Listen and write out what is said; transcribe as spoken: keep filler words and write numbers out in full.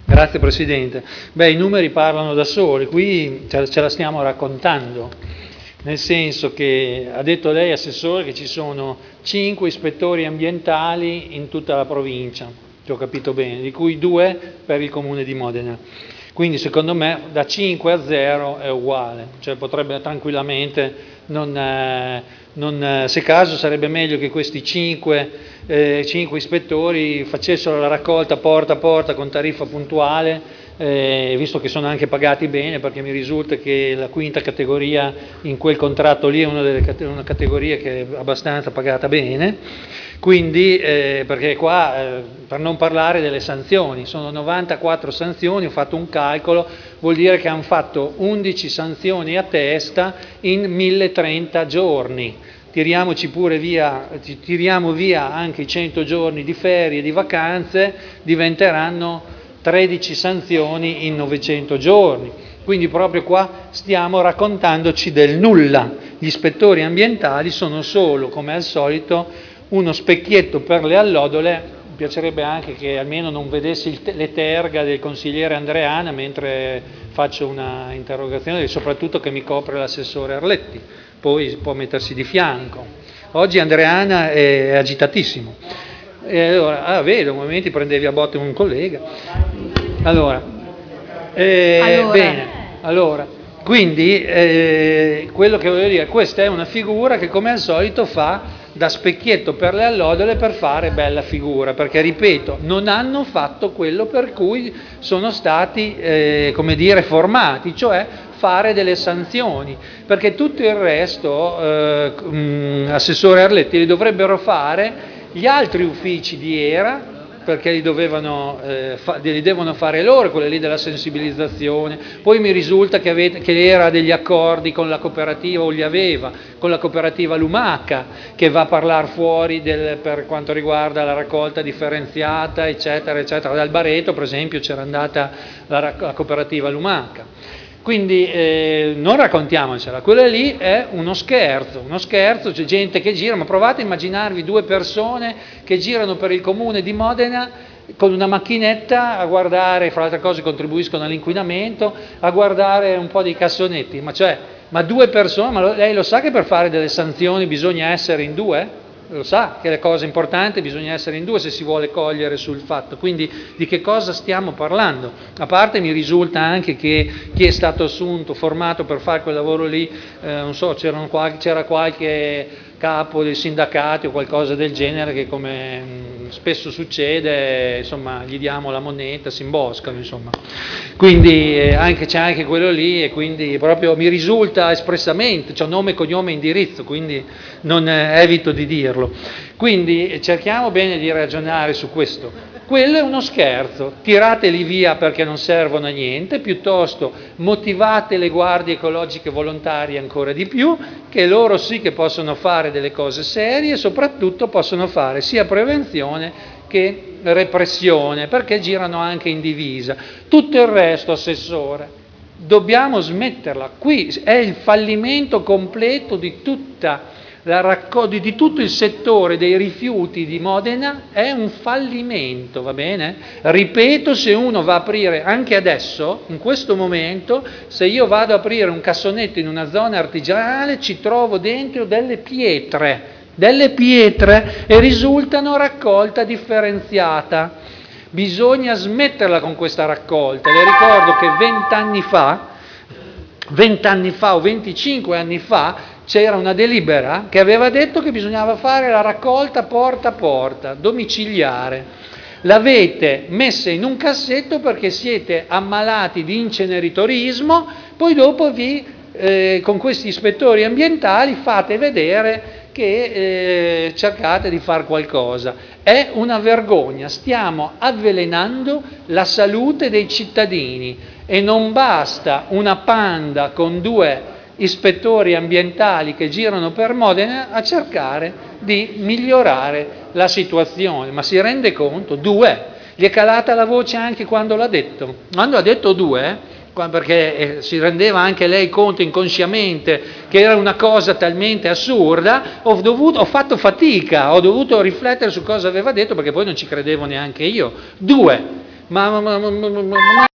Grazie Presidente. Beh, i numeri parlano da soli, qui ce la stiamo raccontando, nel senso che ha detto lei, Assessore, che ci sono cinque ispettori ambientali in tutta la provincia, se ho capito bene, di cui due per il Comune di Modena. Quindi secondo me da cinque a zero è uguale, cioè potrebbe tranquillamente non... Eh, Non, se caso sarebbe meglio che questi cinque, eh, cinque ispettori facessero la raccolta porta a porta con tariffa puntuale, eh, visto che sono anche pagati bene, perché mi risulta che la quinta categoria in quel contratto lì è una, delle, una categoria che è abbastanza pagata bene, quindi eh, perché qua, eh, per non parlare delle sanzioni, sono novantaquattro sanzioni, ho fatto un calcolo, vuol dire che hanno fatto undici sanzioni a testa in milletrenta giorni. Tiriamoci pure via, tiriamo via anche i cento giorni di ferie, di vacanze, diventeranno tredici sanzioni in novecento giorni. Quindi proprio qua stiamo raccontandoci del nulla. Gli ispettori ambientali sono solo, come al solito, uno specchietto per le allodole. Mi piacerebbe anche che almeno non vedessi le terga del consigliere Andreana mentre faccio una interrogazione, e soprattutto che mi copre l'assessore Arletti. Poi può mettersi di fianco. Oggi Andreana è agitatissimo. E allora, ah, vedo, a momenti prendevi a botte un collega. Allora, eh, allora. bene, allora, quindi eh, quello che voglio dire, questa è una figura che come al solito fa da specchietto per le allodole per fare bella figura, perché ripeto, non hanno fatto quello per cui sono stati, eh, come dire, formati, cioè fare delle sanzioni, perché tutto il resto, eh, mh, Assessore Arletti, li dovrebbero fare gli altri uffici di E R A, perché li, dovevano, eh, fa, li devono fare loro, quelle lì della sensibilizzazione. Poi mi risulta che, avete, che era degli accordi con la cooperativa, o li aveva, con la cooperativa Lumaca, che va a parlare fuori del, per quanto riguarda la raccolta differenziata, eccetera, eccetera. Dal Bareto, per esempio, c'era andata la, la cooperativa Lumaca. Quindi eh, non raccontiamocela, quello lì è uno scherzo, uno scherzo, c'è gente che gira, ma provate a immaginarvi due persone che girano per il comune di Modena con una macchinetta a guardare, fra le altre cose contribuiscono all'inquinamento, a guardare un po' dei cassonetti, ma cioè, ma due persone, ma lei lo sa che per fare delle sanzioni bisogna essere in due? Lo sa che le cose importanti bisogna essere in due se si vuole cogliere sul fatto, quindi di che cosa stiamo parlando? A parte mi risulta anche che chi è stato assunto, formato per fare quel lavoro lì, eh, non so, c'erano qualche, c'era qualche capo dei sindacati o qualcosa del genere che, come mh, spesso succede, insomma, gli diamo la moneta, si imboscano, insomma. Quindi eh, anche, c'è anche quello lì, e quindi proprio mi risulta espressamente, c'ho nome, cognome e indirizzo, quindi non eh, evito di dirlo. Quindi cerchiamo bene di ragionare su questo. Quello è uno scherzo, tirateli via perché non servono a niente, piuttosto motivate le guardie ecologiche volontarie ancora di più, che loro sì che possono fare delle cose serie e soprattutto possono fare sia prevenzione che repressione, perché girano anche in divisa. Tutto il resto, Assessore, dobbiamo smetterla. Qui è il fallimento completo di tutta la raccogli di tutto il settore dei rifiuti di Modena, è un fallimento, va bene? Ripeto, se uno va a aprire, anche adesso, in questo momento, se io vado ad aprire un cassonetto in una zona artigianale, ci trovo dentro delle pietre, delle pietre e risultano raccolta differenziata. Bisogna smetterla con questa raccolta. Le ricordo che vent'anni fa, vent'anni fa o venticinque anni fa, c'era una delibera che aveva detto che bisognava fare la raccolta porta a porta, domiciliare. L'avete messa in un cassetto perché siete ammalati di inceneritorismo, poi dopo vi, eh, con questi ispettori ambientali, fate vedere che eh, cercate di fare qualcosa. È una vergogna, stiamo avvelenando la salute dei cittadini e non basta una Panda con due ispettori ambientali che girano per Modena a cercare di migliorare la situazione. Ma si rende conto? Due. Gli è calata la voce anche quando l'ha detto. Quando ha detto due, perché si rendeva anche lei conto inconsciamente che era una cosa talmente assurda, ho, dovuto, ho fatto fatica, ho dovuto riflettere su cosa aveva detto, perché poi non ci credevo neanche io. Due. ma, ma, ma, ma, ma, ma-